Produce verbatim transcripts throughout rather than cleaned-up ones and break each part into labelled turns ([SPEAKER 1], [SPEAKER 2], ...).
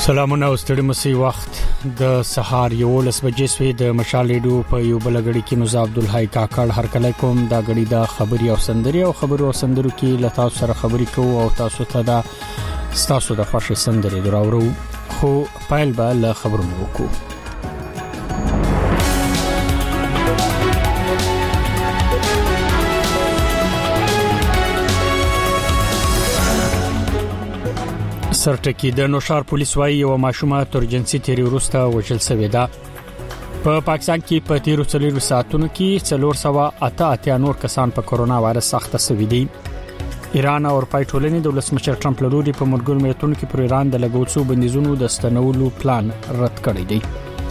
[SPEAKER 1] سلامونه او ستړي مسي وخت د سهار یو لس بجې سوي د مشال ریډیو په یو بل غړي کې مزه عبد الحی کاکړ هر کله کوم دا غړي د خبري او سندري او خبرو او سندرو کې لتا سره خبري کوو او تاسو ته دا تاسو د خوښ سندري دراورو خو پایل به له خبرونو وکړو. سرټکی د نوشار پولیس وايي یو ماشومه ترجنسي تیری وروسته وژل شوې ده. په پاکستان کې په تیرو څلورو ساعتونو کې څلور سوه اته اتیا نور کسان په کورونا وایرس اخته شوي دي. ایران او اروپای ټولنې د ولسمشر ټرمپ له لوري په ملګرو ملتونو کې پر ایران د لګوڅو بندیزونو د ستنولو پلان رد کړی دی.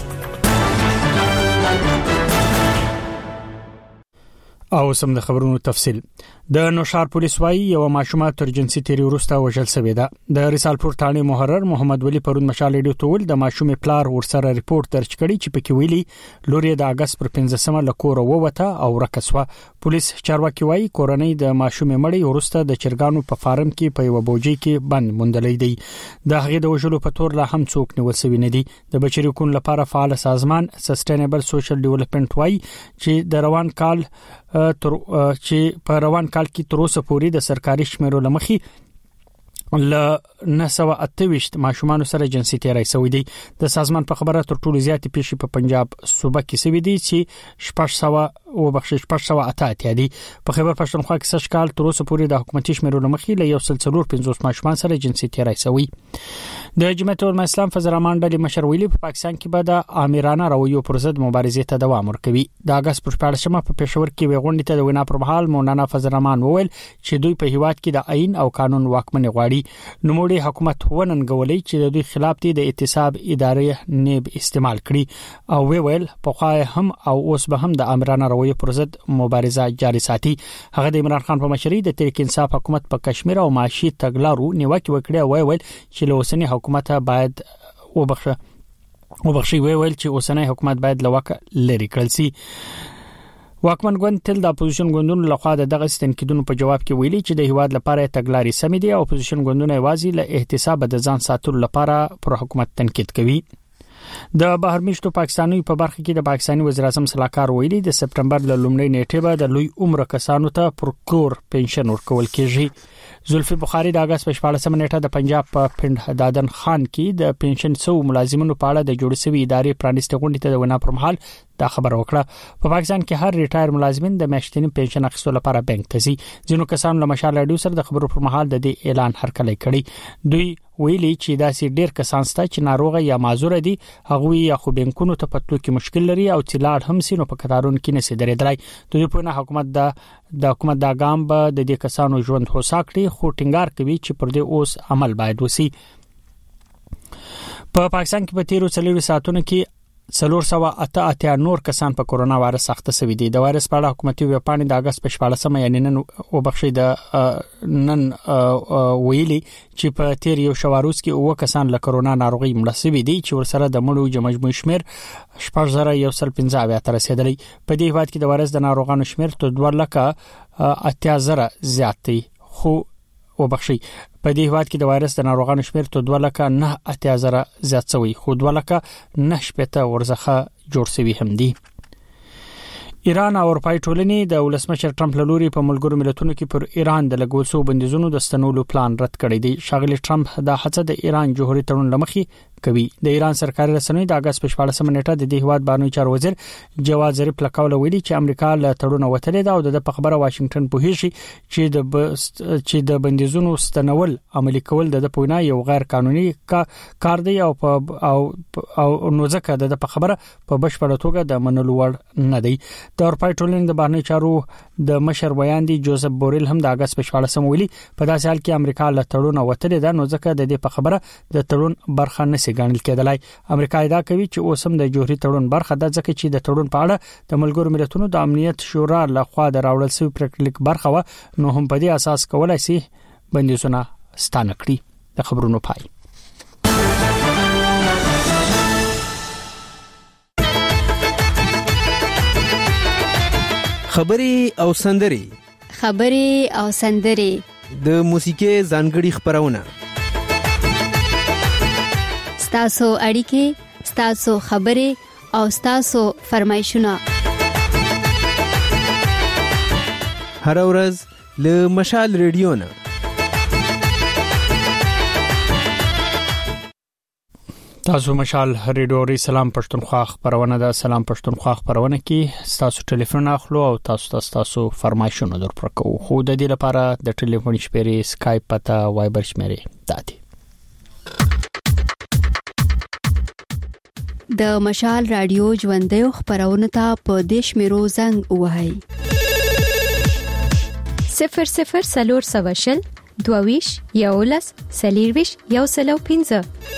[SPEAKER 1] او سم د خبرونو تفصيل د نوشار پولیس وايي یو ماشومه ترجنسي تیری وروسته وژل شوې ده. د رسالپور تانه محرر محمد ولی پرون مشال ریډیو ته ول د ماشومې پلار ورسره ریپورت درج کړي چې پکې ویلي لوري د اگست پر پنځمه لکور ووته او رکسوه. پولیس چارواکي وايي کورنۍ د ماشومې مړی ورسته د چرګانو په فارم کې په یو بوجي کې بند موندلې دي. د هغه د وژلو په تور لا هم څوک نیول شوی نه دي. د بچی حقوقو لپاره فعال سازمان سسټینبل سوشل ډیولپمنٹ وايي چې د روان کال تر چې په روان کال کې تر اوسه پورې د سرکاري شمیرو لمخي ل نه سوه اته ویشت ماشومان سره جنسي تیری شوی دی. د سازمان په خبره تر ټولو زیات پیښې په پنجاب صوبه کې شوی دي چې شپږ سوه او بخښش شپږ سوه اته اتیا دي. په خیبر پښتونخوا کې سږ کال تر اوسه پورې د حکومتي شمیرو لمخي له یو سل څلور پنځوس ماشومان سره جنسي تیری شوی. د جمعیت العلماء اسلام فضل الرحمن ډلې مشر ویلي په پاکستان کې به د آمرانه رویو پر ضد مبارزې ته دوام ورکوي. د اگست پر شپږمه په پېښور کې وغونډې ته د وینا پر مهال مولانا فضل الرحمن وویل چې دوی په هیواد کې د آئین او قانون واکمني غواړي. نوموړي حکومت وننګولې چې د دوی خلاف دي د اعتصاب ادارې نیب استعمال کړي او ویل په خای هم او اوس به هم د آمرانه رویو پر ضد مبارزه جاري ساتي. هغه د عمران خان په مشرۍ د تحریک انصاف حکومت په کشمیر او معاشي تګلارو نیوکه وکړه او ویل چې له اوسنی حکومت باید وبخښه وبخښي ویل چې اوسنی حکومت باید لوکه لري کړل سي. واکمن ګوند تل د اپوزیشن ګوندونو لخوا دغه تنقیدونو په جواب کې ویلي چې د هیواد لپاره تګلارې سمې دي او اپوزیشن ګوندونه یوازې له احتساب د ځان ساتلو لپاره پر حکومت تنقید کوي. د بهر میشتو پاکستاني په برخه کې د پاکستاني وزیر اعظم صلاحکار ویلي د سپټمبر ل لومړۍ نیټه به د لوی عمر کسانو ته پر کور پنشن ورکول کیږي. زلفی بخاری د اگست په شپږمه نیټه د پنجاب په پنډ دادن خان کې د پنشن سو ملازمینو په اړه د جوړ شوی ادارې پرانیسته غونډې ته د وینا پر مهال دا خبر وکړه. په پاکستان کې هر ریټایر ملازمین د میاشتنی پنشن اخیستلو لپاره بانک ته ځي. ځینو کسانو له مشال راډیو سره د خبرو پر مهال د دې اعلان هرکلی کړی. دوی ویلي چې داسې ډیر کسان ستاسو چې ناروغه یا معذور دي هغه یا خو بانکونو ته پټلو کې مشکل لري او چلاړ هم سينو په قطارونو کې نشي درېدلای. دوی په نه حکومت د د حکومت د ګام به د دې کسانو ژوند هوسا کړي خو ټینګار کوي چې پر دې اوس عمل باید وسی. په پاکستان کې په تیرو څلورو ساعتونو کې څلور سوه اته اتیا نور کسان په کورونا وایرس اخته شوي دي. د وایرس په اړه حکومتي ویبپاڼې د اگست په شپږمه یعنی نن وبخښي د نن ویلي چې په تیر یو شواروز کې اوه کسان له کورونا ناروغي مړه شوي دي چې ورسره د مړو مجموعي شمیر شپږ زره یو سل پنځه اویا ته رسیدلی. په دې هیواد کې د وایرس د ناروغانو شمیر تر دوه لکه اتیا زره زیات دی. خو وبخښي په دې هیواد کې د وایرس د ناروغانو شمیر ته دوه لکه نه اتیا زره زیات شوی خو دوه لکه نه شپته ورزخه جوړ شوی هم دي. ایران او اروپای ټولنې د ولسمشر ټرمپ له لوري په ملګرو ملتونو کې پر ایران د لګوڅو بندیزونو د ستنولو پلان رد کړی دی. شاغلی ټرمپ د هڅه د ایران جوهري تړون لمخي کوي. د ایران سرکاري رسنیو د اگست په شپږمه نیټه د دې هیواد بانوي چارو وزیر جواد ظریف لکاول ویلي چې امریکا له تړون وتلې ده او د خبره واشنگټن په هیڅ چې د چې د بندیزونو ستنول عملي کول د پوینا یو غیر قانوني کار دی او او او نو ځکه د خبره په بشپړه توګه د منلو وړ نه دی. د اروپای ټولنې د بهرنی چارو د مشر ویان دي جوزف بوریل هم د اگست په شپږمه ویلي په داسې حال کې امریکا له تړون وتلې ده نو ځکه د دې په خبره د تړون برخه نشي ګڼل کېدلای. امریکا ادعا کوي چې اوسم د جوهري تړون برخه ده ځکه چې د تړون په اړه د ملګرو ملتونو د امنیت شورا لخوا د راوړل شوی پریکړلیک برخه و نو هم په دې اساس کولای شي بندیزونه ستانه کړي. د خبرونو پای.
[SPEAKER 2] خبري او سندري
[SPEAKER 3] خبري او سندري
[SPEAKER 2] د موسیقي ځانګړي خبرونه
[SPEAKER 3] ستاسو اړیکې، ستاسو خبرې او ستاسو فرمایشونه
[SPEAKER 2] هر ورځ له مشال ریډیو نه
[SPEAKER 1] تاسو مشال ریډیو ری سلام پښتونخوا خبرونه ده. سلام پښتونخوا خبرونه کې تاسو ټلیفون اخلو او تاسو تاسو فرمایشونه درپرکو. خو د دې لپاره د ټلیفون شمیرې، اسکایپ پتا، وایبر شمیرې داتي.
[SPEAKER 3] د مشال رادیو ژوندۍ خبرونه ته په دیش میرو زنګ وهاي
[SPEAKER 4] صفر صفر سلور سواشل دوویش یولس سلیرویش یو سلو پینځه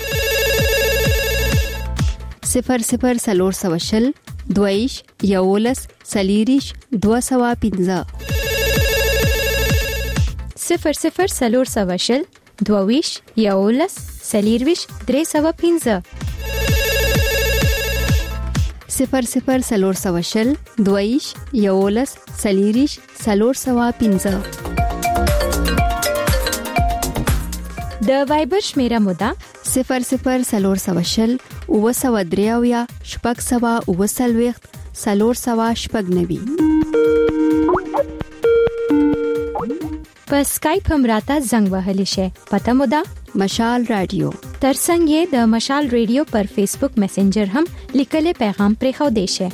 [SPEAKER 3] صفر صفر سلور سواشل دویش یولس سلیریش دو سوا پینځه
[SPEAKER 4] صفر صفر سلور سواشل دوویش یولس سلیرویش درې سوا پینځه
[SPEAKER 3] صفر صفر سلور سواشل دویش یولس سلیریش سلور سوا پینځه.
[SPEAKER 4] د وایبر شمیره مودا
[SPEAKER 3] صفر صفر سلور سواشل او سوا دریاویا شپږ سوا او سلويخت سلور سوا شپږ نوي.
[SPEAKER 4] په اسکایپ هم راته زنګ وهلی شي. پته مودا
[SPEAKER 3] مشال رادیو.
[SPEAKER 4] ترڅنګ یې د مشال ریډیو پر فیسبوک میسنجر هم لیکل پیغام پرې خو دی شي.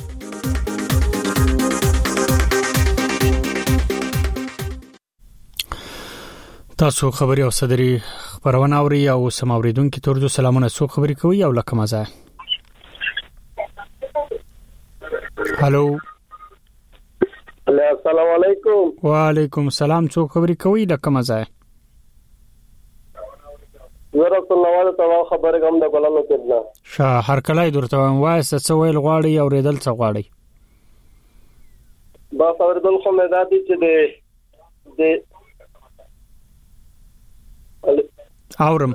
[SPEAKER 1] تاسو خبري او صدري خبرونه اوري او سماوریدونکو ترجو سلامونه سو خبري کوي او لکه مزه. هالو
[SPEAKER 5] السلام علیکم.
[SPEAKER 1] وعلیکم السلام. څو خبري کوي لکه مزه.
[SPEAKER 5] زه رسول الله تعالی خبره کوم د ګلانو کېدل.
[SPEAKER 1] شاه هر کله درته وایي څه ویل غواړي او ریدل څه غواړي.
[SPEAKER 5] با اوریدل خو مې دادی چې د د
[SPEAKER 1] اورم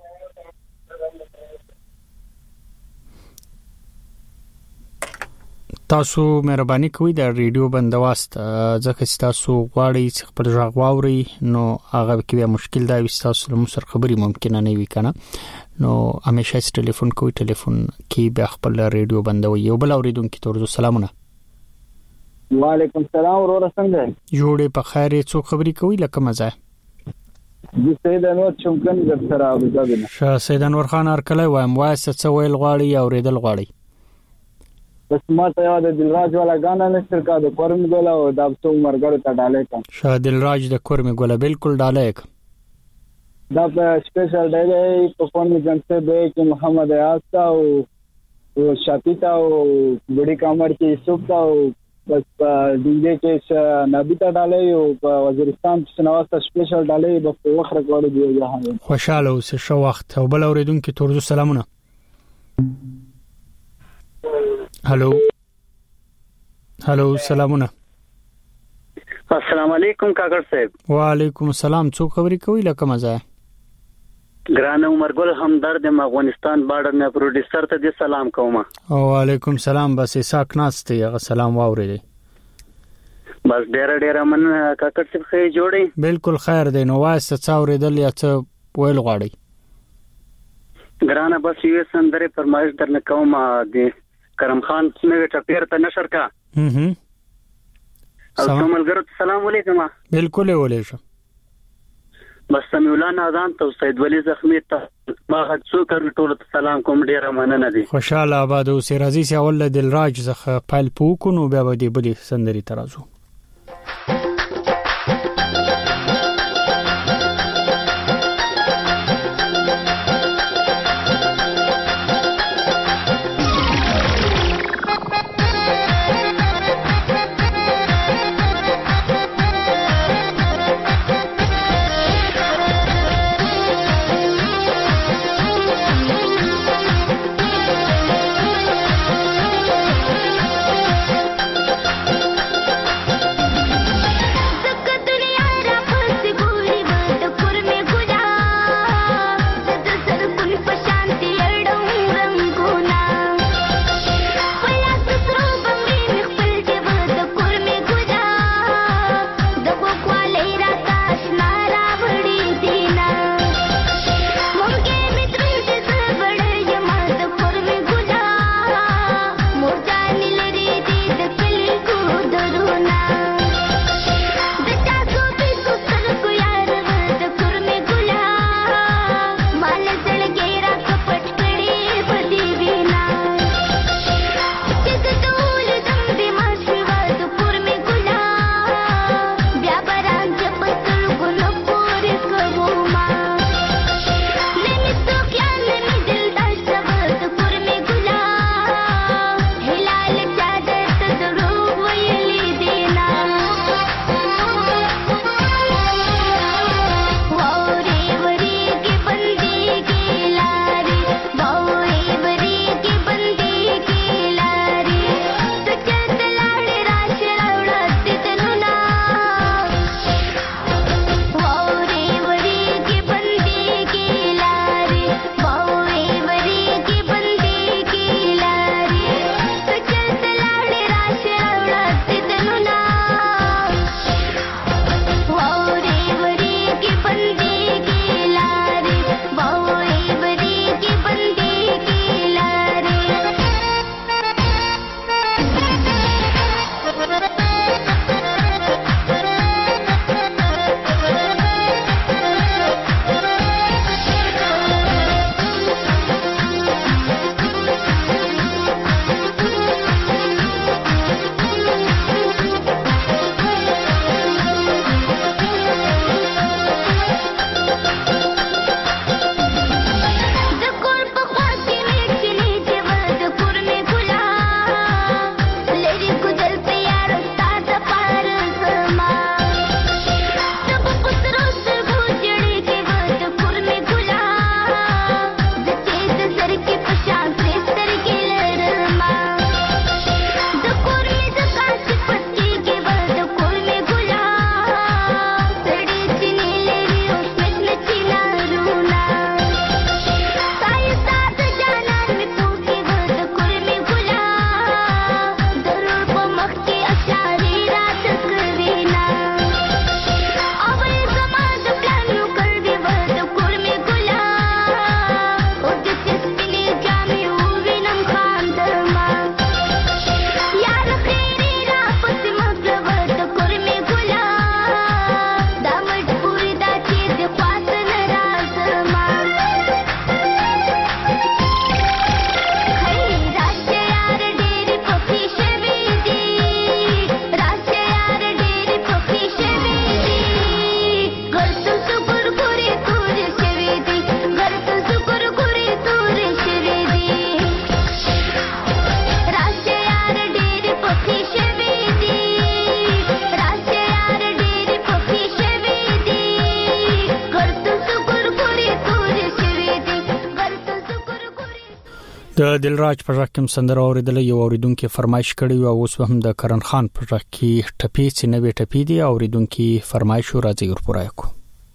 [SPEAKER 1] تاسو مهرباني کوئ د ریډیو بندواست ځکه چې تاسو غواړئ چې خپل ژغ واوري نو هغه کې مشکل دا وي تاسو له مسر خبري ممکن نه وي کنه نو همیشه ټلیفون کوئ ټلیفون کې به خپل ریډیو بندوي. یو بل اوریدونکو ترجو سلامونه.
[SPEAKER 5] وعلیکم السلام ورور څنګه
[SPEAKER 1] جوړې په خیر. څو خبري کوي لکه مزه.
[SPEAKER 5] د سید انور چمکن د سره ابو ظبي نه.
[SPEAKER 1] شاه سید انور خان ارکلای وایم وایسه څه ویل غواړي او ریدل غواړي.
[SPEAKER 5] بس ما ته یاد دلراج والا غانا نشر کا د کورم ګولا او د ابسو مرګر ته ډالې کم.
[SPEAKER 1] شاه دلراج د کورم ګولا بالکل ډالې کم.
[SPEAKER 5] دا په سپیشل ډای دی په فون جنته دی چې محمد یاستا او شاپیتا او بډی کامر کې سوکتا او بس دې کې نبی ته ډالې او په وزیرستان کې نواسته سپیشل ډالې په وخت راغلي دی جهان.
[SPEAKER 1] خوشاله اوسه شو وخت او بل اوریدونکو ترجو سلامونه. هالو هالو سلامونه.
[SPEAKER 6] السلام علیکم کاکړ صاحب.
[SPEAKER 1] وعلیکم السلام. څو خبري کوي لکه مزه.
[SPEAKER 6] ګران عمر ګل همدرد افغانستان بارډر نه پروډوسر ته دې سلام کوم.
[SPEAKER 1] وعلیکم السلام. بس اساک ناشته هغه سلام واوري.
[SPEAKER 6] بس ډیر ډیر من کاکړ صاحب خې جوړي.
[SPEAKER 1] بالکل خیر دی. نو واسه څاوري دل یا څه ویل غواړي.
[SPEAKER 6] ګرانه بس یو سندره فرمایش درنه کوم دي کرم خان څنګه ټپیر ته نشر کا.
[SPEAKER 1] هم
[SPEAKER 6] او سملګرو السلام علیکم.
[SPEAKER 1] بالکل ولیکم.
[SPEAKER 6] بس سمیولان اذان ته سید ولی زخمی ته ما څو کړ ټول سلام کوم ډیره مننه دي.
[SPEAKER 1] خوشاله آباد او سرازي سي اول دلراج زخه پایل پوکو نو بیا به دی بلی سندري ترازو. د دلراج په ځکه کوم سندره اوریدل یو اوریدونکو فرمایش کړی او اوس هم د کرن خان په ځکه کې ټپی چې نوې ټپی دی اوریدونکو فرمایش راځي ورپورای کو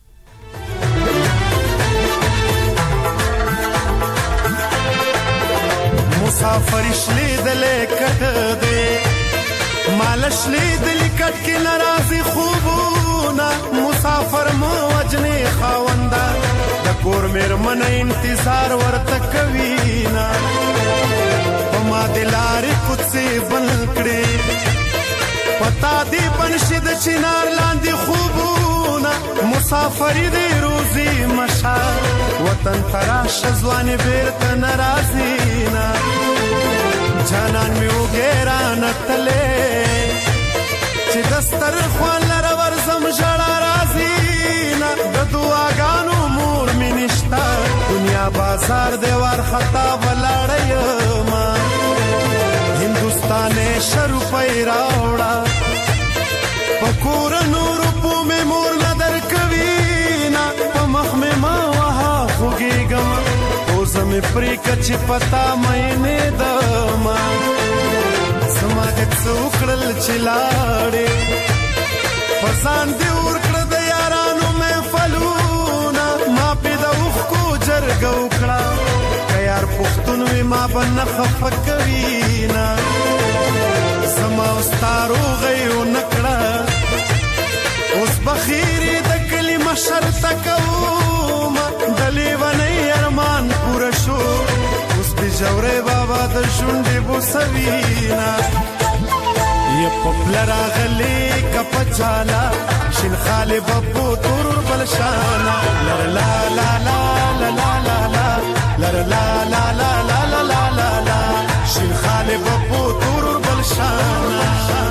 [SPEAKER 7] مسافر شلیدلې کټ دې مالش لیدلې کټ کې ناراضي خوبونه مسافر مو وجنې خاوندا کور مېر من انتظار ورته کوي نا پما دلارې کوڅې بل کړې پتا دې بنشد چنار لاندې خوبونه مسافر دې روزي مشا وطن تراش ځوان بیرته ناراضي نا جانان می وګران تلې چې دستر خوان لر ورزم جړا راضي نا د دعاګانو دنیا بازار دیوار خطا ولاړی ما هندوستان شروع پیراوړه پکور نور په مې مور نظر کوي نا په مخ مې ما وها خوګېګم او زم پرې کچ پتا مې نه دما سما دې څوکړل چلاړې پسان دې ورکړه د یارانو مې فلونا ما پیدا ګوکړه کيار پختون وی ما بن خفقوي نا سما استارو غيو نکړه اوس بخيري د کلمه شرط کوم دلی ونی ارمان پور شو اوس به جوړه بابا د شونډې بوسوینا ی پپلرا غلي کپچالا شین خالب په تور بلشانا لا لا لا لا لا لا لا لا لا لا لا لا لا لا لا شین خالب په تور بلشانا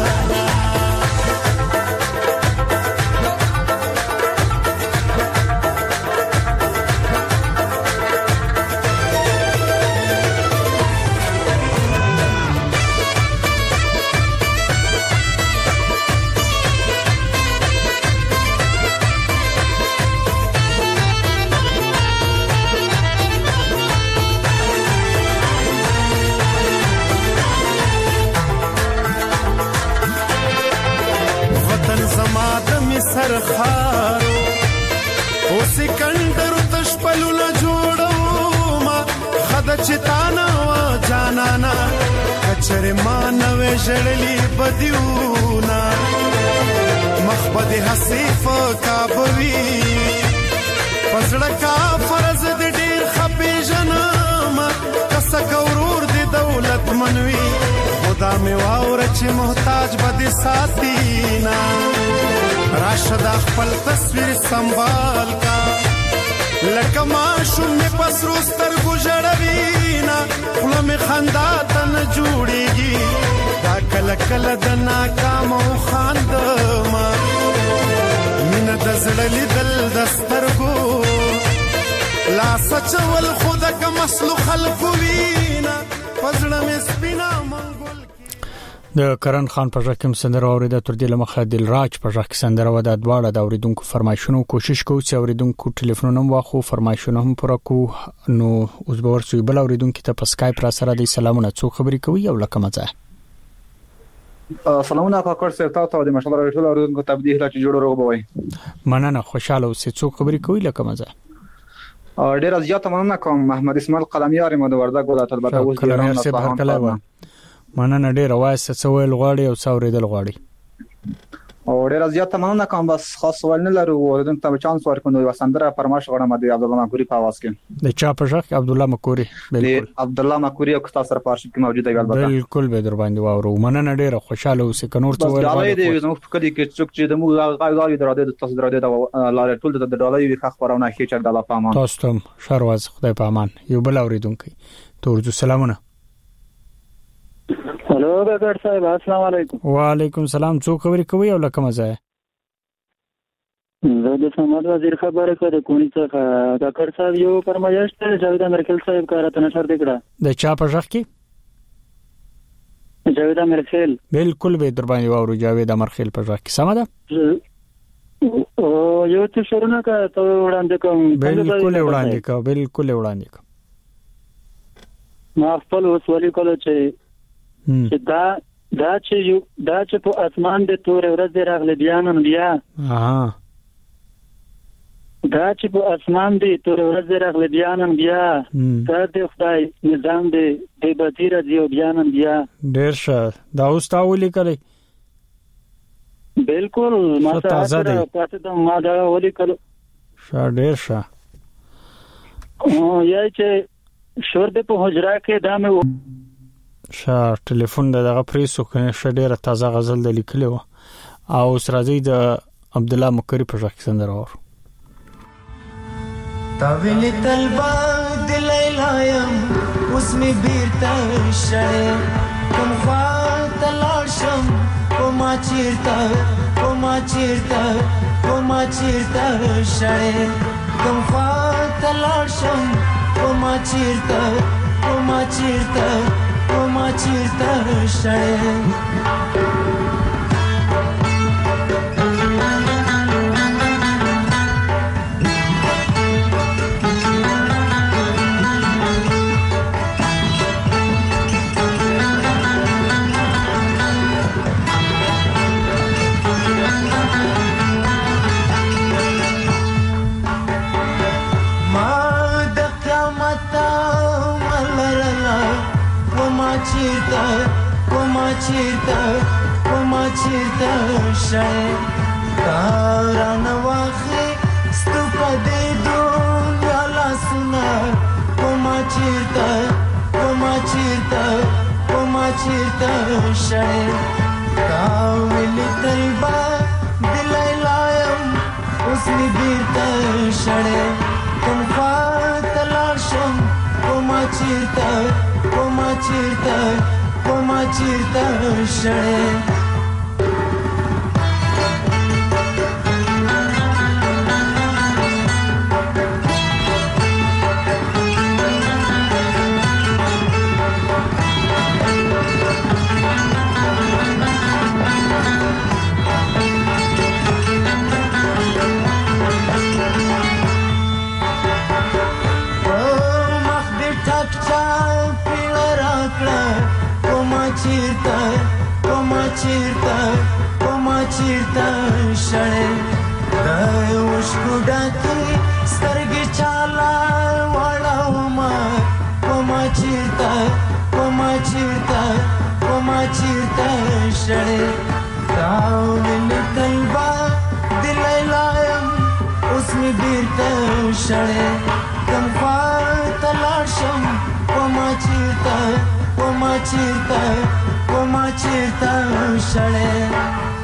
[SPEAKER 7] سرخارو او سکندر تشپلو لا جوړو ما خد چتانا وا جانانا کچر ما نوې جړلی بدیونا مخبد حسیف کابوی پزړه کا فرض دې ډیر خپې جنم کس کورور دې دولت منوي خدا می واور چې محتاج بد ساتینا راشد خپل تصویر سنبال کا لکه ماشوم می پسرو سترګو جړوینا خپل می خندا تن جوړیږي دا کله کله د ناکام او خاندما مين د زړلی دل دسترګو لا سچول خود کا مسلو خلق وینا پزړه می سپینا د کرن خان په ځکه سندره اوریده تر دې لمخه دلراج په ځکه سندره ودا دواړه د اوریدونکو فرمایشونو کوشش کوو چې اوریدونکو ټلیفونونه واخو فرمایشونه هم پوره کو نو اوس به ورسوي بل اوریدونکو ته په سکایپ را سره د سلامونه څو خبري کوي او لکه مزه
[SPEAKER 8] سلامونه کاکړ سره تاسو د مشال راټول اوریدونکو تبدیل راځي جوړ روغ بوي
[SPEAKER 1] مننه خوشاله اوسې څو خبري کوي لکه مزه
[SPEAKER 8] ډیر زیات مننه کوم محمد اسماعیل قلمیار مو د وردګ ولایت البته اوس
[SPEAKER 1] کلمیار سره هرکله مننه ډیر وایسه څویل غواړي او څوریدل غواړي
[SPEAKER 8] او ډیر زیات مننه کوم بس خاص ول نه لرو ورته ته چانس ورکونو وسندره فرمایش غواړم د عبد الله مکوري په आवाज کې
[SPEAKER 1] د چا په ځخ عبد الله مکوري
[SPEAKER 8] بالکل عبد الله مکوري او تاسو سره پارشل کې موجود دی البته
[SPEAKER 1] بالکل به در باندې واورو مننه ډیر خوشاله اوسې کنور څویل
[SPEAKER 8] غواړي دی نو فکر دي کې څوک چې د موږ غاړي دراده تاسو دراده د لاره ټول د ډالۍ وی خبرونه هیڅ د الله په امان
[SPEAKER 1] تاسو ته شرواز خدای په امان یو بل اوریدونکو تورجو سلامونه
[SPEAKER 5] هلو ډاکټر صاحب السلام علیکم
[SPEAKER 1] وعلیکم السلام څو خبرې کوي او لکه مزه
[SPEAKER 5] زه د سماد وزیر خبره کوم کونی څخه ډاکټر صاحب یو فرمایش ته جاوید امرکل صاحب کارته نشر دکړه
[SPEAKER 1] د چا په ځخ کې
[SPEAKER 5] جاوید امرکل
[SPEAKER 1] بالکل به در باندې واورو جاوید امرکل په ځخ کې سم ده
[SPEAKER 5] او یو څه شروع کا ته وړاندې کوم
[SPEAKER 1] بالکل وړاندې کا بالکل وړاندې کا
[SPEAKER 6] ما خپل اوس ولي کولو چې چې دا دا چې یو دا چې په اسمان د تور ورځ راغلی بیا نن بیا
[SPEAKER 1] ها
[SPEAKER 6] دا چې په اسمان دی تور ورځ راغلی بیا نن بیا دا د خدای نظام دی د بدیر دی بیا نن بیا
[SPEAKER 1] ډیر ښه دا اوس تا ولي کړی
[SPEAKER 6] بالکل ما ته پاتې ته ما دا ولي کړو
[SPEAKER 1] ښه ډیر ښه
[SPEAKER 6] او یا چې شور د په حجره کې دا مې
[SPEAKER 1] ښه ټلیفون دغه پریسو کنه ښه ډیره تازه غزل د لیکلو او سرازی د عبد الله مکری په ځکه سندره اور
[SPEAKER 9] تاویل تلبا دلیلایم اوس می بیرته شړې کوم خوا تلاشم کوما چیرته کوما چیرته کوما چیرته شړې کوم خوا تلاشم کوما چیرته کوما چیرته کوما چیرته شړې چیرته کوما چیرته کوما چیرته شړې کاران واخې ستوپه دې دنیا لاسونه کوما چیرته کوما چیرته کوما چیرته شړې تاویل تلبا دلای لایم اوس می بیرته شړې کوم خوا تلاشم کوما چیرته کوما چیرته کوما چیرته شړې چیرته کوما چیرته شړې د اوښکو ډکې سترګې چاله واړومه کوما چیرته کوما چیرته کوما چیرته شړې تاویل تلبا دلای لایم اوس می بیرته شړې کوم خوا تلاشم کوما چیرته کوما چیرته کوما چیرته شړې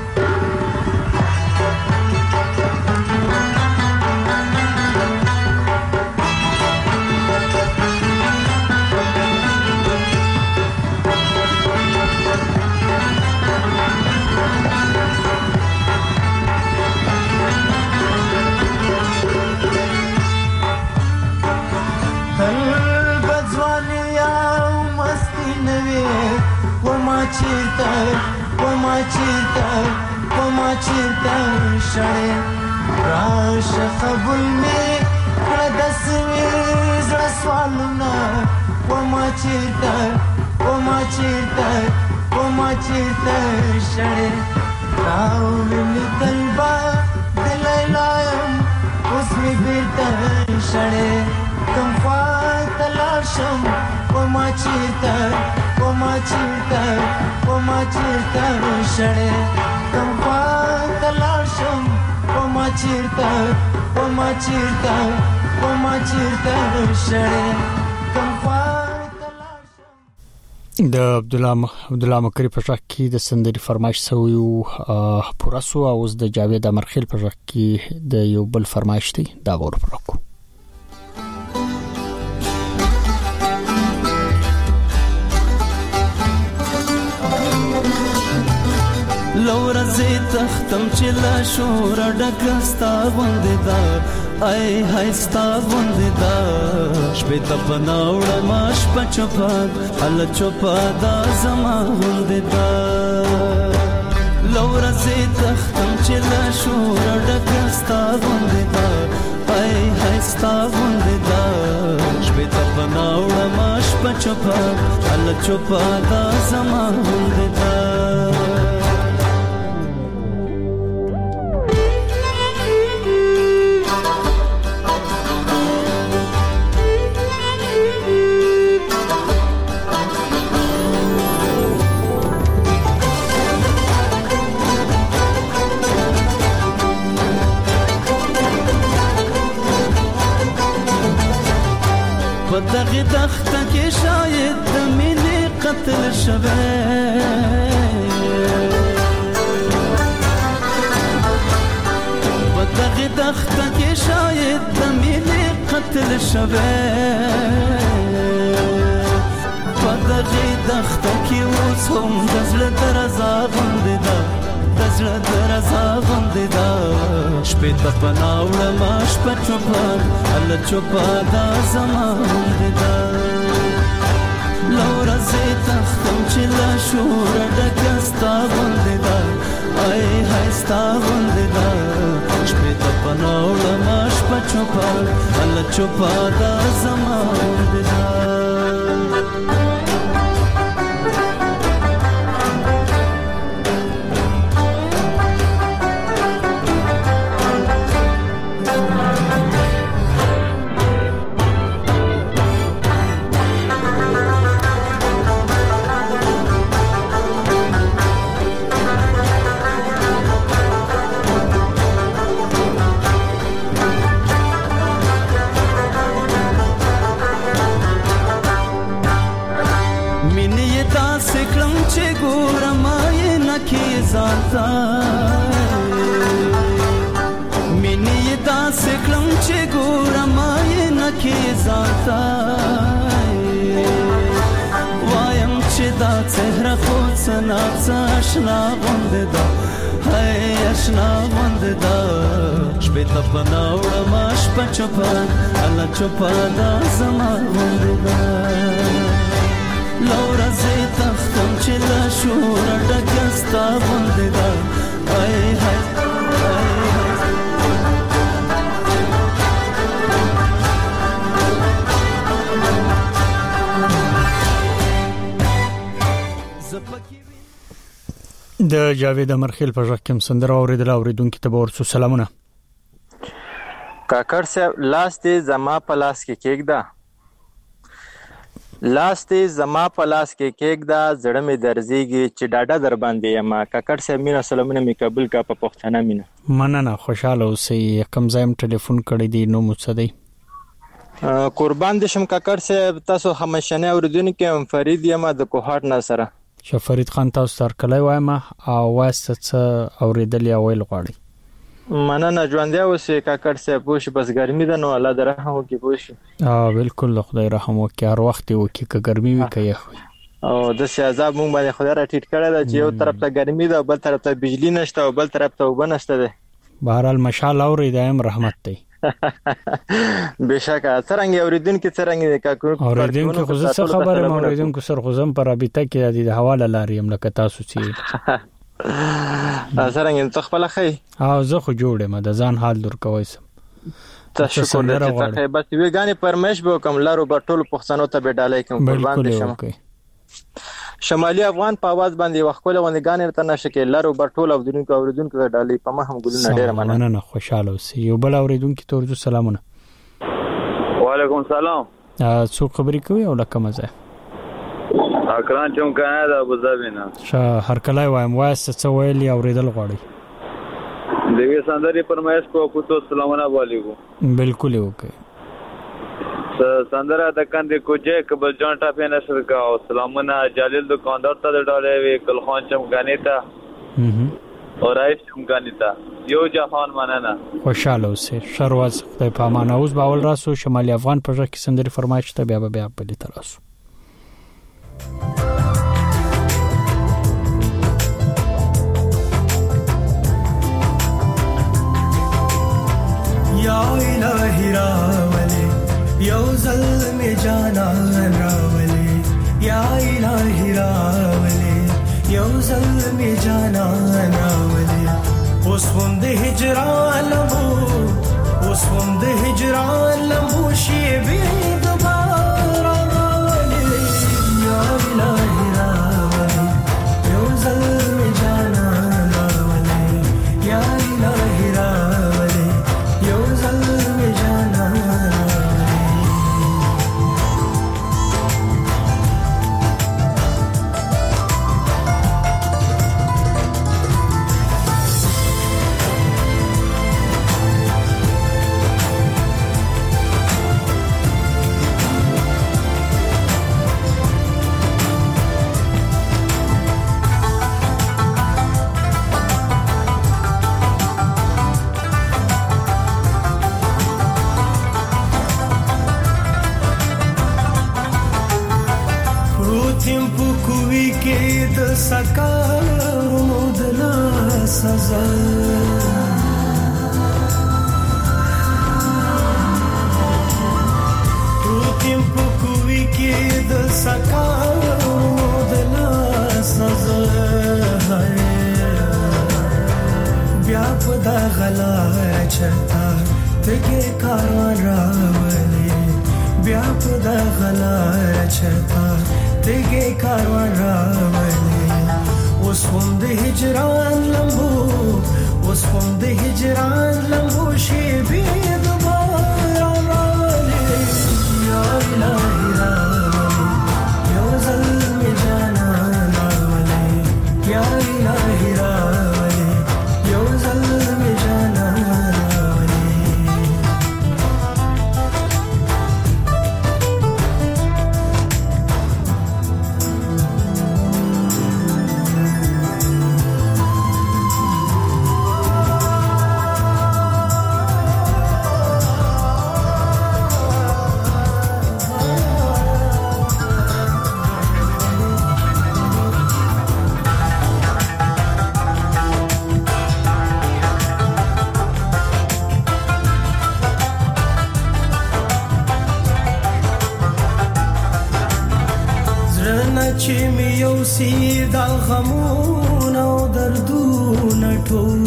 [SPEAKER 9] چیرته کوما چیرته کوما چیرته شړې راشه قبول مې کړه د سوي زړه سوالونه کوما چیرته کوما چیرته کوما چیرته شړې تاویل تلبا دلای لایم اوس می بیرته شړې کوم خوا تلاشم کوما چیرته کوما چیرته کوما چیرته شړې کوم خوا تلاشم کوما چیرته کوما چیرته کوما چیرته شړې کوم خوا تلاشم
[SPEAKER 1] د عبد الله عبد الله مکری په ځکه کې د سندري فرمایش سویو پوراسو او د جاوید امرخیل په ځکه کې د یو بل فرمایش دی دا ور پرکو
[SPEAKER 10] لور زه تختم چې لا شور ډکستا غوندې دا ای هاي ستا غوندې دا شپې ته بناوړه ماش په چوپا ال چوپا دا زما غوندې دا لور زه تختم چې لا شور ډکستا غوندې دا ای هاي ستا غوندې دا شپې شپې ته پناوړه ماش پچپا ال چوپا دا زمان دا دغه دخته کې شاید د مینې قتل شوه په دغه دخته کې شاید د مینې قتل شوه په دغه دخته کې اوس هم د زړه درزا غوندې ده د زړه درزا غوندې ده شپې ته پناوړه ما شپه چوپه هله چوپه دا زما غوندې ده له ورځې تښتم چې له شوره ډکه ستا غوندې ده ای های ستا غوندې ده شپې ته پناوړه ما شپه چوپه هله چوپه دا زما غوندې ده زانتا مینې داسې کړم چې ګورم یې نکې زانتا وایم چې دا څهره خو څه ناڅه اشنا غوندې ده هی اشنا غوندې ده شپې ته پناوړه ما شپه چوپه هله چوپه دا زما غوندې ده له ورځې تښتم چې له شوره ډکه ستا غوندې ده ای های
[SPEAKER 1] د جاوید امرخیل په ژغ کې سندره اوریدل اوریدونکو ته ورسو سلامونه
[SPEAKER 11] کاکړ صاحب لاس دې زما په لاس کې کېږده لاس دې زما په لاس کې کېږده زړه مې درزيږي چې ډاډه در باندې یم کاکړ صاحب مینا سلامونه مې قبول کا په پښتنه مینا
[SPEAKER 1] مننه خوشاله اوسئ کم ځایم ټلیفون کړی دی نو مڅدی
[SPEAKER 11] قربان دې شم کاکړ صاحب تاسو همشنه اوریدونکو فرید یم د کوهاټ نه سره
[SPEAKER 1] شفرید خان تاسو تر کله وایم او واسطه اوریدل یا ویل غواړي
[SPEAKER 11] مننه ژوندیا اوسې کاکړ صاحب پوښ بس ګرمي ده نو الله دې رحم وکړي پوښ
[SPEAKER 1] اه بالکل خدای رحم وکړي هر وخت وکړي که ګرمي وي که یخ وي
[SPEAKER 11] او د سیاذاب مونږ باندې خدای را ټیټ کړی ده چې یو طرف ته ګرمي ده بل طرف ته بجلی نشته او بل طرف ته اوبه نشته ده
[SPEAKER 1] بهرحال مشال اوري دایم رحمت دی
[SPEAKER 11] بشکه څنګه اوریدونکو څنګه کاکړ
[SPEAKER 1] اوریدونکو خو څه خبره اوریدونکو سر خو زم پر رابطه کې د حواله لاریم لکه تاسو چې
[SPEAKER 11] څنګه ته خپل خې
[SPEAKER 1] او زه خو جوړم د ځان حال دور کوي سم
[SPEAKER 11] تشکر دې ته بس وی غانې پرمش به کوم لارو بټول پښتنو ته به ډالای کوم قربان دي شم شمالي افغان په आवाज باندې وختونه باندې غانې ته نشه کې لارو بټول او دونکو اوریدونکو ډالای په ما هم ګلونه ډیر مننه
[SPEAKER 1] نه نه خوشاله اوسئ یو بل اوریدونکو ته ورته سلامونه
[SPEAKER 12] وعلیکم السلام
[SPEAKER 1] څو خبرې کوي او لکه مزه
[SPEAKER 12] اکران چوم کنه دا ابو ظبي نه
[SPEAKER 1] ش هر کله وایم واسه څه ویلی اوریدل غواړي
[SPEAKER 12] دیوی سندري پرمایش کو کو تو سلامونه علیکم
[SPEAKER 1] بالکل اوکے
[SPEAKER 12] سندره د کندې کوجه کبل جان ټاپه نشر کا او سلامونه جلیل دکاندار ته ډالې وی کل خان چمګانی تا اور ایس چمګانی تا یو جهان مننه
[SPEAKER 1] خوشاله اوسه شرواز خدای پامان اوس باول راسو شمالي افغان پروژه کې سندري فرمایش ته بیا بیا په دې تراسو
[SPEAKER 13] یا الہی راولی یو ظلم جانان راولی یا الہی راولی یو ظلم جانان راولی اوس هم د هجران لمو اوس هم د هجران لمو شی بی دوباره په دا غلار چرتا تګي کاروان راولې بیا په دا غلار چرتا تګي کاروان راولې اوس هم د هجران لمبو اوس هم د هجران لمبو شي بیا دوباره راولې یا الهي راولې یو ځل می جانا راولې یا الهي راولې یو ځل می جانا چې مې یو سیدا غمونه او دردونه ټول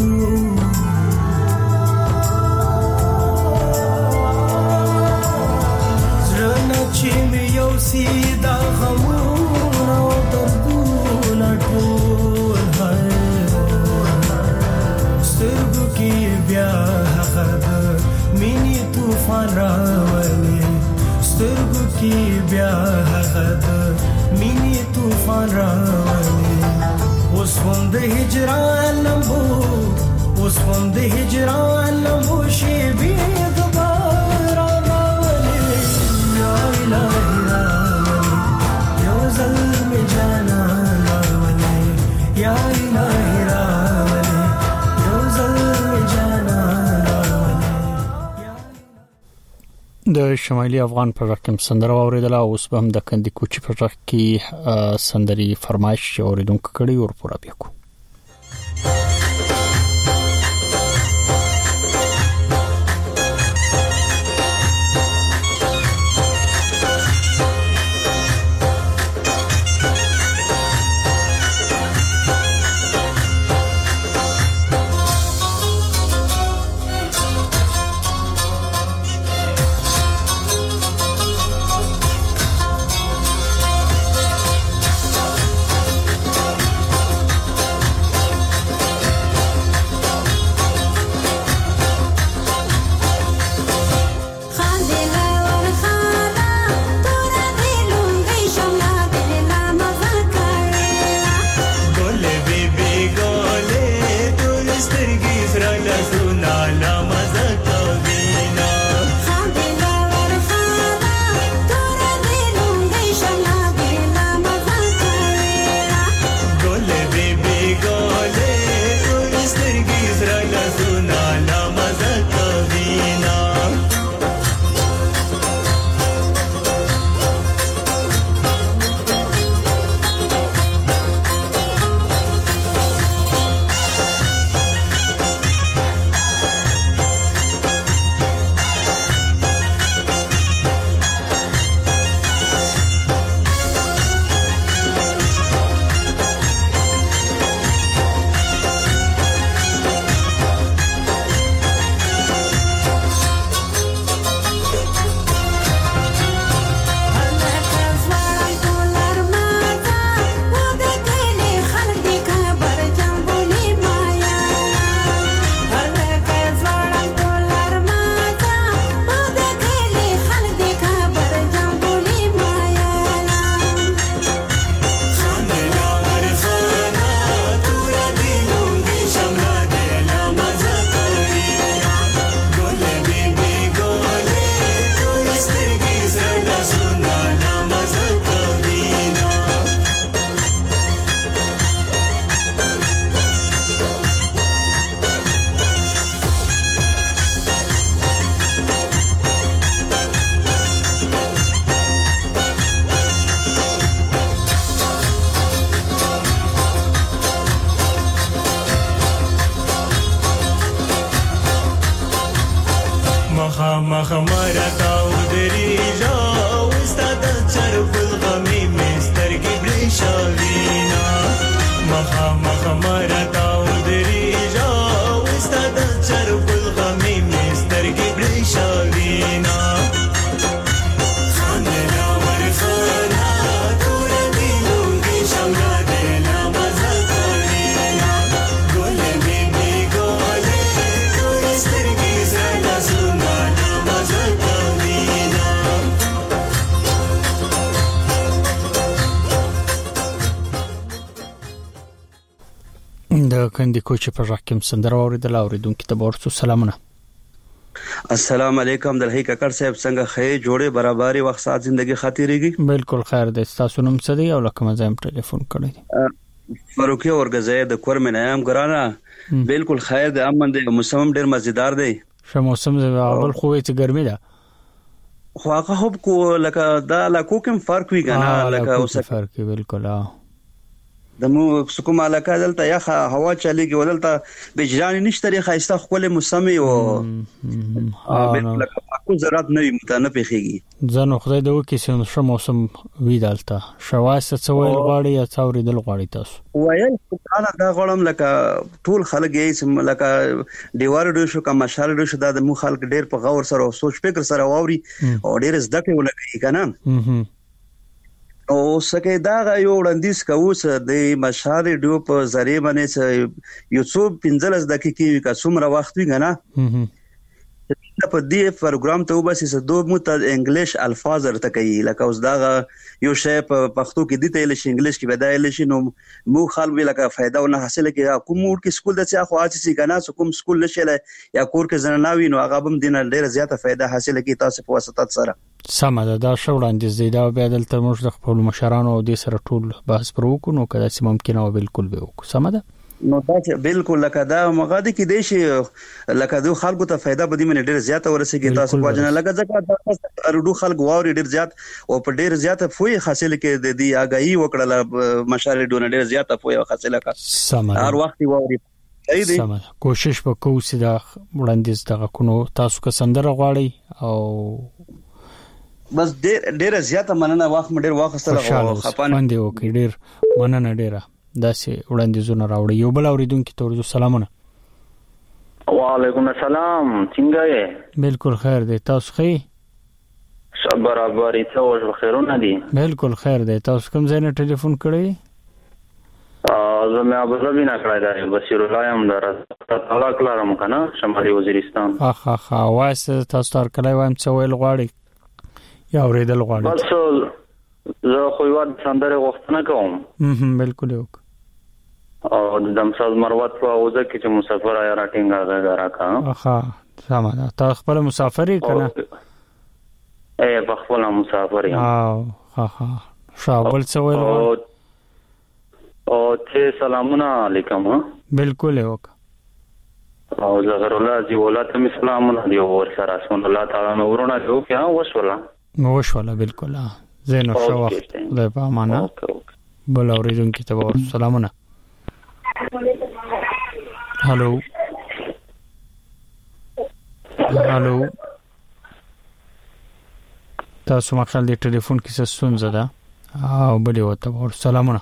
[SPEAKER 13] زړه چې مې یو سیدا غمونه او دردونه ټول سترګو کې بیا هغه مینې طوفان راولي سترګو کې بیا هغه مینی طوفان راولي اوس هم د هجران لمبو اوس هم د هجران لمبو شي بیا دوباره راولي یا الهي راولي یو ځل می جانا راولي یا الهي راولي یو ځل می جانا راولي
[SPEAKER 1] د شمالي افغان پر رقم سندره اوریدل او اوس به هم د کندي کوچی پر رقم کې سندري فرمایش اوریدونکو کړي او پورا بیا کو
[SPEAKER 13] مخ مرتا ودریجا واستاد چرپ الغمی مسترګي برشاوینا مخ مخ مرتا ودریجا واستاد
[SPEAKER 1] د کندي کوچ په راکم سندره اوریدل اوریدونکو ته ورته سلامونه.
[SPEAKER 14] السلام علیکم دلهی ککړ صاحب څنګه خې جوړه برابرۍ وخت سات ژوندۍ خاطرېږي؟
[SPEAKER 1] بالکل خیر ده. تاسو نوم څه دی او لکه مزه هم ټلیفون کړی؟
[SPEAKER 14] فاروقي اورګزې د کور منام ګرانه. بالکل خیر ده، امن ده، موسم ډیر مزیدار دی.
[SPEAKER 1] شه موسم زه اول خو چې ګرمي ده،
[SPEAKER 14] خو هغه خو کو لکه دا لکه کوم فرق وی کنه، لکه اوس
[SPEAKER 1] فرق بالکل اه
[SPEAKER 14] د مو سکوم علاقه دلته یا هوا چلیږي ولته بجران نشته ری خاصه خپل موسمي او بالکل کو زراعت نه متنه پیخيږي.
[SPEAKER 1] ځنه خدای دې وکي چې شو موسم وی دلته شواسه څویل غاړي یا څوري دل غاړي تاسو
[SPEAKER 14] وایل تعالی دا غړم لکه ټول خلک یې لکه دیوار ډو شو کما شال ډو شو د مو خلک ډیر په غور سره او سوچ فکر سره واوري او ډیر زده کوي ولګي کنه. او سکه دا یو وړاندیز کووس د مشال ډو په ذریعہ باندې یو څو پنځلس دقیقې کا څومره وخت وی کنه په دې پروګرام ته وباسي دوه مت انګلیش الفاظ ورته کوي لکه اوس دا یو شی په پښتو کې دي ته له انګلیش کې بدایل شي نو مو خال وی لکه فائدہ ونه حاصله کې کوم ور کې سکول د څه خو اچي کنه کوم سکول نشله یا کور کې زنناوي نو هغه بم دینه ډیره زیاته فائدہ حاصله کې تاسو په واسطه سره
[SPEAKER 1] سم ده. دا شو وړاندیز دی، دا بیا دلته موږ د خپل مشرانو او د سره ټول بحث پر وکړو نو کله چې ممکن او بالکل به وکړو. سم ده
[SPEAKER 14] نو دا بالکل لکه دا مغادي کې دی شي لکه دوه خلکو ته فائدہ بدی من ډیر زیاته ورسېږي تاسو په جنا لکه ځکه اردو خلک واوري ډیر زیات او په ډیر زیاته فوی حاصل کې د دې اگاهي وکړه مشارې ډونه ډیر زیاته فوی حاصله کا هر وخت واوري.
[SPEAKER 1] سم کوشش وکړو چې دا وړاندیز دغه کو تاسو که سندره غواړي او
[SPEAKER 14] بس ډیر ډیر زیاته مننه واخ مډیر واخ سره
[SPEAKER 1] خپان باندې وکړي ډیر مننه ډیره داسې وړاندیزونه راوړي. یو بل اوریدونکو ته ورته سلامونه.
[SPEAKER 15] وعلیکم السلام څنګه یې؟
[SPEAKER 1] بالکل خیر دی، تاسو ښه؟
[SPEAKER 15] سب برابر ته او خیرونه دي؟
[SPEAKER 1] بالکل خیر دی. تاسو کوم ځای نه ټلیفون کړی؟
[SPEAKER 15] ا زه مې ابوظبي نه کړی دا بصیر الله هم درته تعالی کلارم کنه شمالي وزیرستان.
[SPEAKER 1] اخ اخ واسه تاسو تر کله وایم څه ویل غواړي یا اوریدل غواړي؟
[SPEAKER 15] بس زه خو یو د سندره غوښتنه کوم.
[SPEAKER 1] هم بالکل یو
[SPEAKER 15] او د دمساز مروت په اوزه کې چې مسافر آیا راټینګا غراکا.
[SPEAKER 1] اخا سم ده. تا خپل مسافر کنه؟
[SPEAKER 15] اے په خپل مسافر یم.
[SPEAKER 1] او اخا شاول څویل
[SPEAKER 15] او او ته سلامونه علیکم.
[SPEAKER 1] بالکل یو
[SPEAKER 15] او زهر الله جی ولات می سلامونه دی ور سره اسمن الله تعالی نورونه جو کیا وشولا
[SPEAKER 1] وشولا بالکل زين شو وخت له پامانه بل اوریدونکو ته ور سلامونه. هالو هالو تاسو مخال دی ټلیفون کې څه ستونزه ده او بل یو ته ور سلامونه.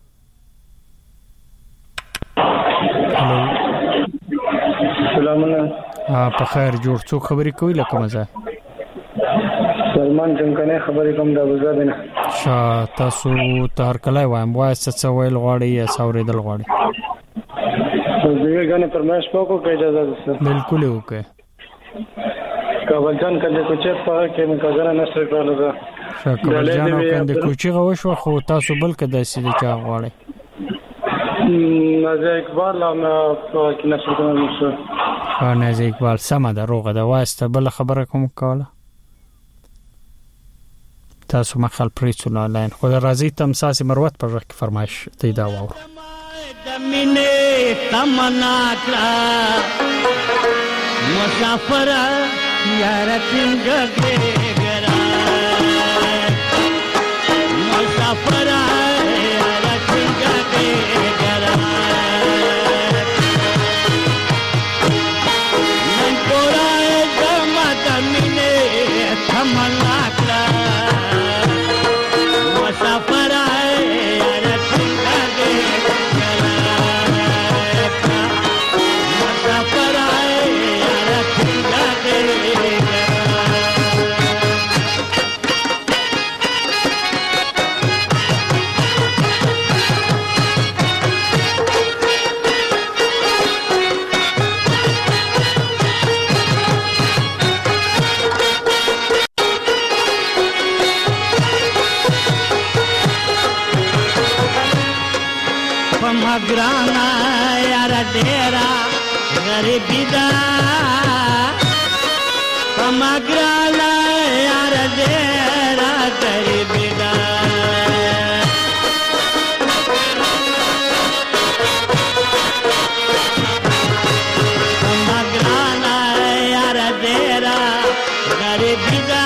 [SPEAKER 1] هالو
[SPEAKER 16] سلامونه.
[SPEAKER 1] په خیر جوړ څو خبرې کوي لکه مزه؟
[SPEAKER 16] سلمان څنګه خبرې کوم د ابوظبي نه.
[SPEAKER 1] شا تاسو تر کله وایم وایسته څه ویل غواړي یا څورې دل غواړي؟
[SPEAKER 16] زه غواړم پرماش پاکو کې اجازه ده.
[SPEAKER 1] بالکل اوکے.
[SPEAKER 16] کابل جان کله کوچه په کې مې کازنه نشر کړل ده.
[SPEAKER 1] کابل جان او کنده کوچه غوښو خو تاسو بل کده سې چا غواړي؟
[SPEAKER 16] نازي اقبال او کې نشر کړل شو.
[SPEAKER 1] ها نازي اقبال سم ده روغه ده واسطه بل خبره کوم کوله. تاسو مخال پریچو نه لاین خو راځي تمساس مروت پر رخ فرمایش ته دا وور.
[SPEAKER 17] دمینه تمنا کړه مسافر یار څنګه ګرا مسافر یار څنګه ګرا نن پورا زما دمینه تمنا کړه مسافر یار ګرانا یار ډیرا غریبی دا کما ګرانا یار ډیرا غریبی دا کما ګرانا یار ډیرا غریبی دا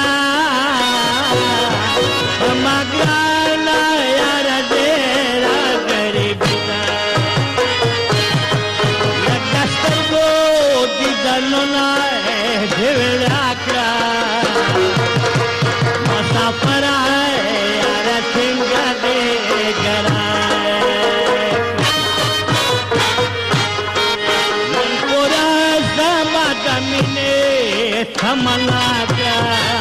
[SPEAKER 17] کما ګرانا یار ډیرا غریبی دا لګستر کو دي دنونا دیوړا کړه مسافر یار څنګه دې ګرای من پورا زما د مینې تمنا کړه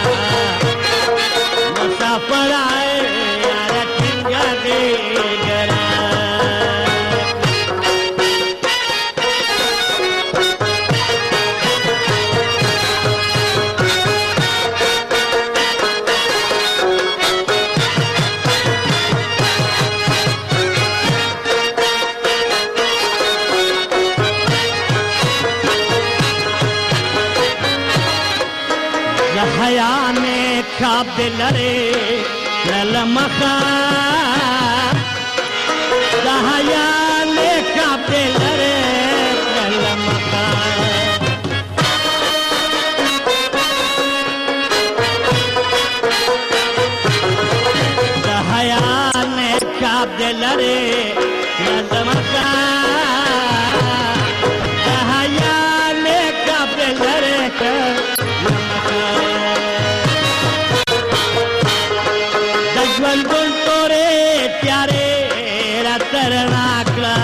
[SPEAKER 17] مسافر یار څنګه دې ګرای حیا نے خواب دلره للمخا حیا نے خواب دلره للمخا حیا نے خواب دلره للمخا حیا نے خواب دلره दजवल गुल तोरे प्यारे रतरना कला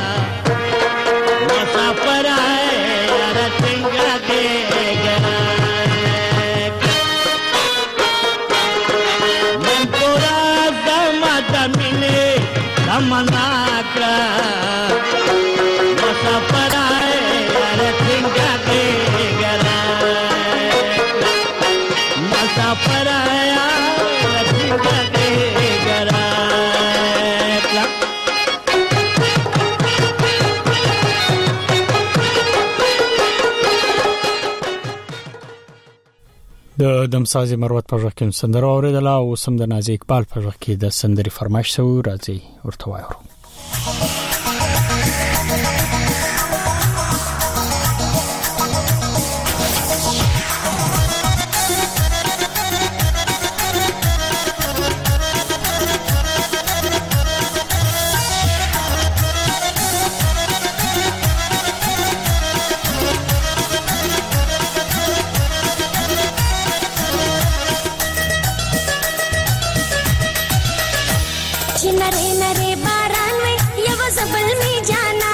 [SPEAKER 17] मुसाफर आए रतिंगा दे मन पूरा दमा दमिने दमना कला मुसाफर आए रतिंगा दे मुसाफर आया रतिंगा दे
[SPEAKER 1] د دمسازي مروت په ژغ کې سندره اوریدله او سم د نازي اقبال په ژغ کې د سندري فرمایش سو راځي ورته وایو
[SPEAKER 18] नरे नरे बारान में ये वो ज़बल में जाना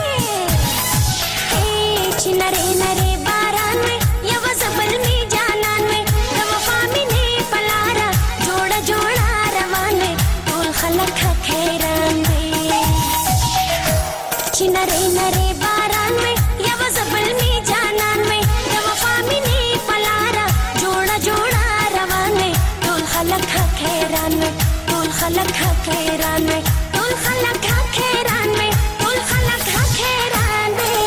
[SPEAKER 18] नरे नरे बारान में ये वो ज़बल में जाना में वफा में ने पलारा जोड़ा जोड़ा रवान में तोल खलक खैरान में नरे नरे बारान में ये वो ज़बल में जाना में वफा में ने पलारा जोड़ा जोड़ा रवान में तोल खलक खैरान में खलक खैरान में तुल खलक खैरान में तुल खलक खैरान में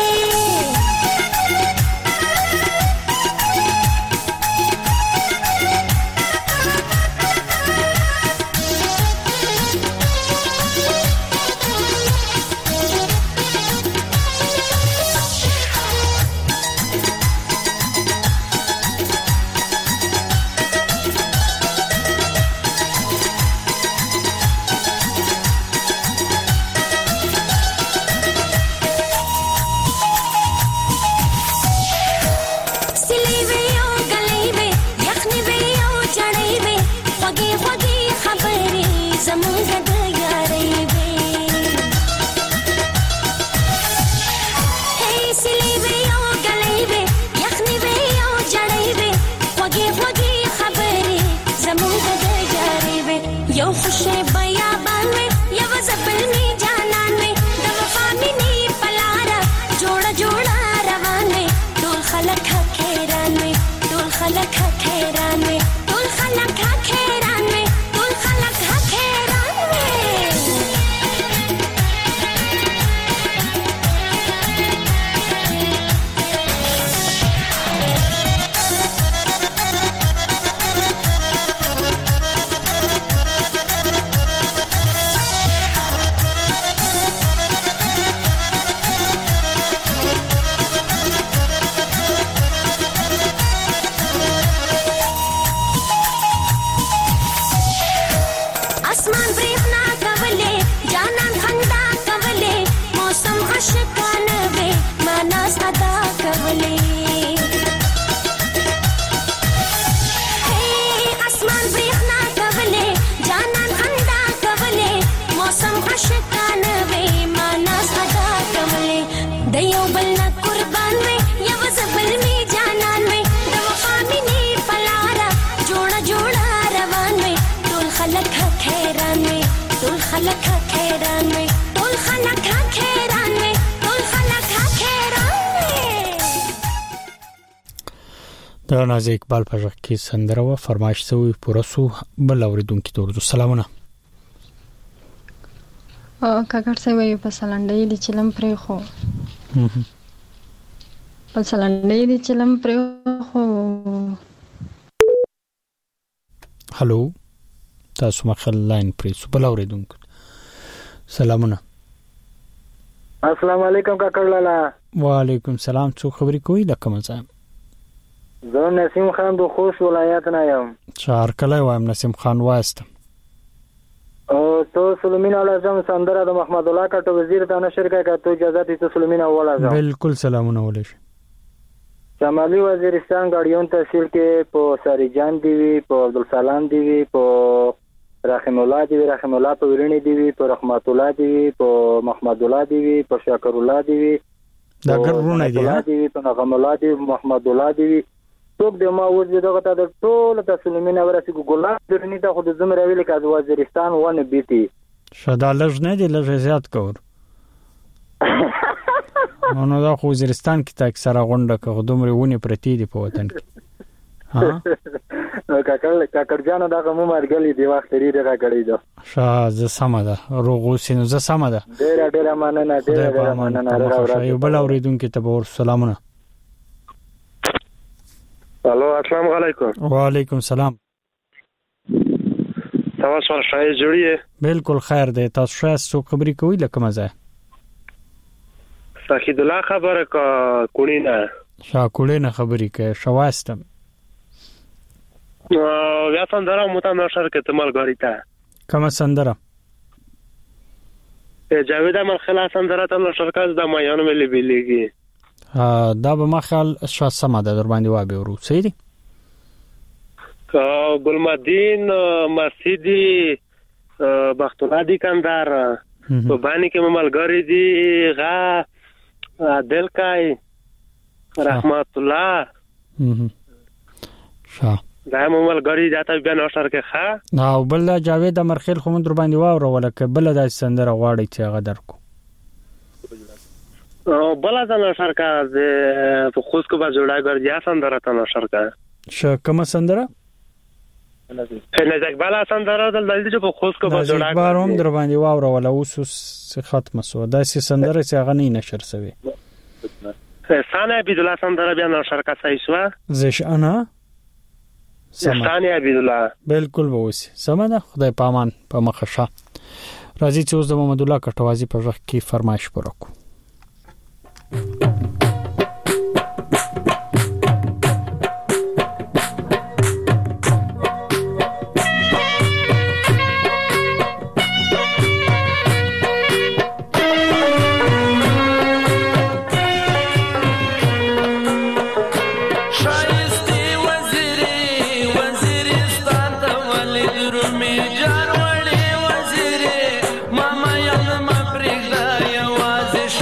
[SPEAKER 18] د یو بل نه قربان وې یو زبل می جانان وې د وفا مینې پلاره جوړه جوړه روان وې ټول خلک حیران وې ټول خلک حیران وې ټول خلک حیران وې ټول خلک حیران وې.
[SPEAKER 1] دا نازي اقبال په ژغ کې سندره و فرمایش سوی پورسو بل اوریدونکو ته ورته سلامونه.
[SPEAKER 19] او کاکړ څه وایي په سلنډې دي چلم پرې خو په سلنډې دي چلم پرې خو.
[SPEAKER 1] هالو تاسو مخه لاین پرې سو بل اوریدونکو سلامونه.
[SPEAKER 20] السلام علیکم کاکړ لالا.
[SPEAKER 1] وعلیکم السلام. څو خبرې کوي لکه مزه
[SPEAKER 20] زه نسیم خان د خوست ولایت نه یم.
[SPEAKER 1] شهر کله وایم نسیم خان واسطه.
[SPEAKER 20] او تو سلمین اعظم سندره د محمد الله کټ وزیر ته نشر کړه ته اجازه دې ته سلمین اول اعظم.
[SPEAKER 1] بالکل سلامونه ولش.
[SPEAKER 20] شمالي وزیرستان غاړیون تحصیل کې په ساری جان دی وی په عبدالسلام دی وی په رحم الله دی وی رحم الله په ورنی دی وی په رحمت الله دی وی په محمد الله دی وی په شاکر الله دی وی
[SPEAKER 1] دا ګرونه دی
[SPEAKER 20] ها دی په نغم الله دی محمد الله دی وی څوک د ما وځي دغه ته د ټول تسلیمین ورسې ګلاب درنی ته خود زمره ویل کاز وزیرستان ونه بیتی
[SPEAKER 1] شدا لږ نه دی لږ زیات کور نو دا خو وزیرستان کې تا اکثره غونډه که دومره ونی پرتی دی په وطن کې
[SPEAKER 20] ها کاکړ کاکړ جانو دا کوم مرګلی دی وخت لري دغه غړی دا
[SPEAKER 1] شاه ز سم ده روغو سينو ز سم ده
[SPEAKER 20] ډیر ډیر مننه ډیر ډیر مننه
[SPEAKER 1] راوړم یو بل اوریدونکو ته ور سلامونه.
[SPEAKER 16] الو السلام علیکم.
[SPEAKER 1] وعلیکم السلام.
[SPEAKER 16] تاسو ښه جوړی؟
[SPEAKER 1] بالکل خیر دی. تاسو ښه سو خبرې کوي لکه مزه
[SPEAKER 16] صحیح الله خبره کا کونینا
[SPEAKER 1] شا کونینا خبرې کوي شواستم
[SPEAKER 16] او یا سندره متانه شرکت ملګری ته
[SPEAKER 1] کوم سندره
[SPEAKER 16] جاوید احمد خلاص سندره ته شرکت د مایانو ملي بیلګي
[SPEAKER 1] دا به ما خیال شاه سم ده در باندې وابه ورو سیدی
[SPEAKER 16] ګلمدین مسجدی بخت الله دی کندار په باندې کې ملګری دی غا دلکای رحمت الله
[SPEAKER 1] شاه
[SPEAKER 16] دا ملګری دا ته بیان اشر کې ښا
[SPEAKER 1] او بل جاوید مرخیل خو من در باندې واو ولکه بل د سندره غواړي چې هغه درکو
[SPEAKER 16] بلا ځنه سرکار د په خوست کو با جوړا ګرځیا سندره ته سرکار
[SPEAKER 1] ش کوم سندره
[SPEAKER 16] نزدیک بالا سندره د دلته په خوست کو با جوړا
[SPEAKER 1] نزدیک باروم در باندې واو ولا اوس ختم سو دا سي سندره چې هغه نه نشر سوي
[SPEAKER 16] ثانیه عبد الله سندره بیا نشر کا صحیح شو
[SPEAKER 1] زش انا
[SPEAKER 16] ثانیه عبد الله
[SPEAKER 1] بالکل ووسی سمه خدای پامان په مخشه راځي چې اوس د محمد الله کټوازی په وخت کې فرمایش پرکو.
[SPEAKER 10] جار وړي وزیره ماما یل ما پرګلا یوازې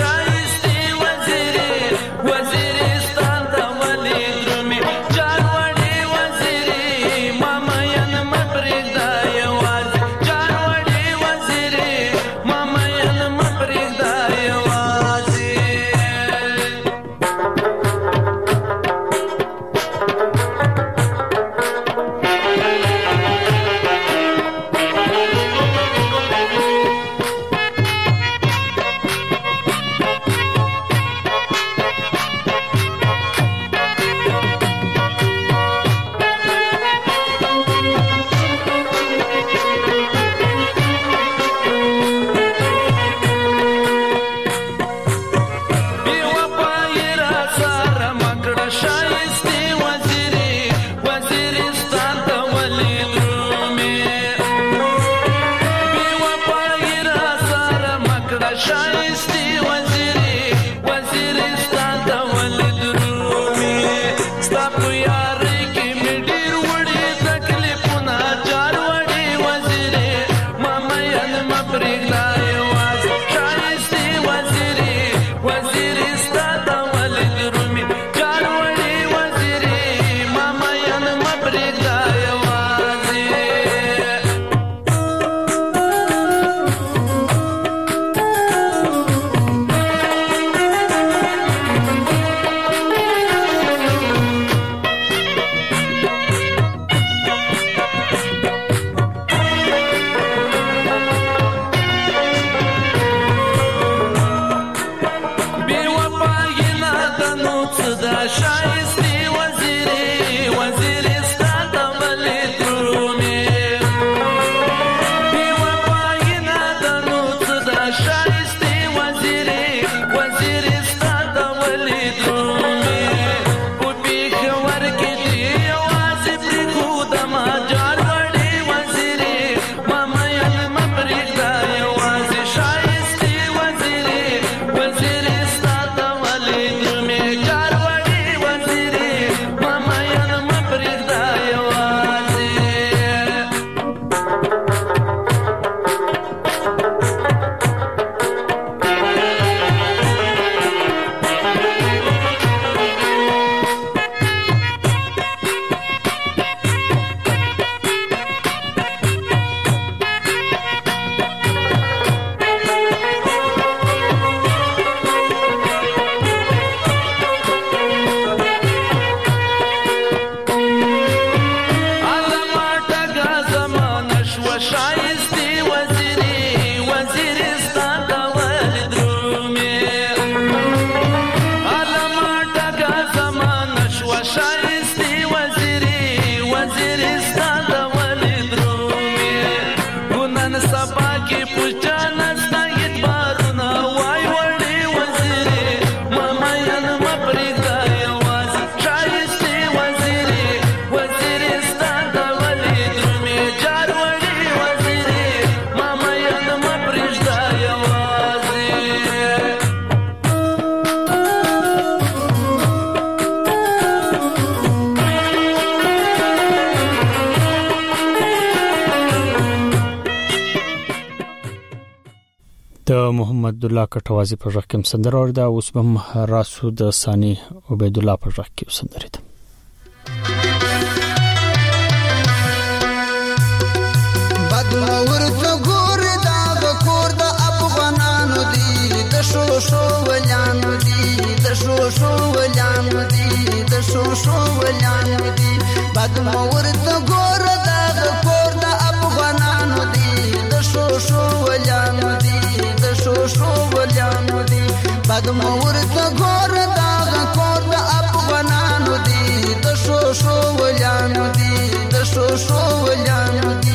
[SPEAKER 1] د محمد الله کټوازی په ژغ کې سندره اورده اوس بم راسو د ثاني عبید الله په ژغ کې سندره ده
[SPEAKER 21] بدلور ته ګور دا د کور د افغانانو دی د شو شو ولانو دی د شو شو ولانو دی د شو شو ولانو دی بدلور ته ګور دا د کور د افغانانو دی د شو شو ولانو دی شو شو ولانو دی بدمور ته ګور دا کور د افغانانو دی د شو شو ولانو دی د شو شو ولانو دی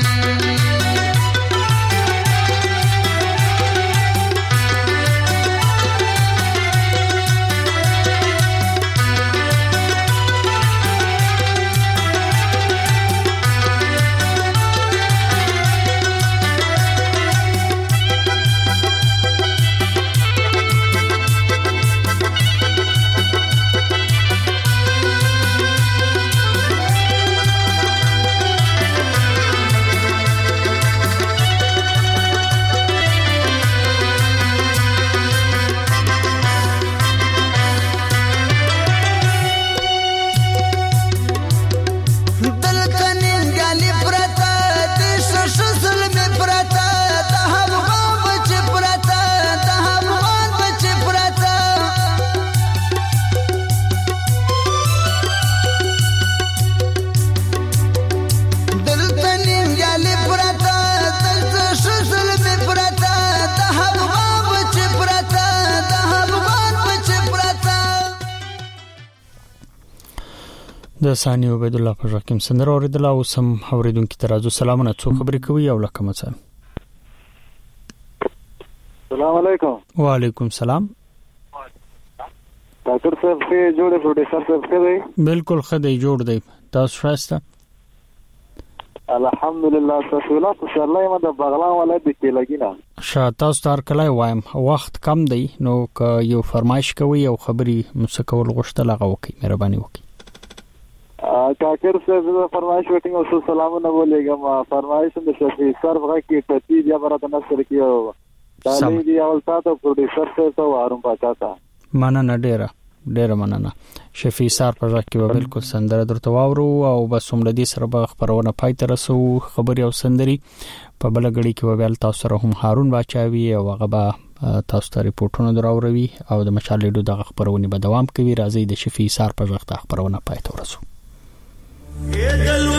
[SPEAKER 1] د ثاني عبید الله په ژغ کې سندره اوریدل او سم اوریدونکو ته راځو سلامونه څو خبرې کوي او لکه مثلا
[SPEAKER 22] السلام علیکم
[SPEAKER 1] وعلیکم السلام
[SPEAKER 22] ډاکټر صاحب څه جوړه پروډوسر صاحب څه دی
[SPEAKER 1] بالکل خدای جوړ دی تاسو شاسته
[SPEAKER 22] الحمدلله تاسو لا ان شاء الله ما د بغلان ولایت کې لګینا
[SPEAKER 1] شاته ستار کله وایم وخت کم دی نو یو فرمایش کوي او خبري مسکول غوښتل هغه وکي مهرباني وکي
[SPEAKER 22] ډاکټر صاحب فرمایش وټینګ او سلامونه ولېګم فرمایش د شفیع سر وغه کې ترتیب یا برات نصر کیو دالې دی اول تاسو پروډوسر صاحب ته وارم پاتاتا
[SPEAKER 1] مننه ډیره ډیره مننه شفیع سر په ځکه به بالکل سندره درته واورو او بس هم د دې سره به خبرونه پای ته رسو خبري او سندري په بل غړي کې وبال تاسو سره هم هارون باچاوي او هغه به تاسو ته ریپورتونه دراوروي او د مشال لیدو د خبرونه به دوام کوي راځي د شفیع سر په ځکه خبرونه پای ته ورسو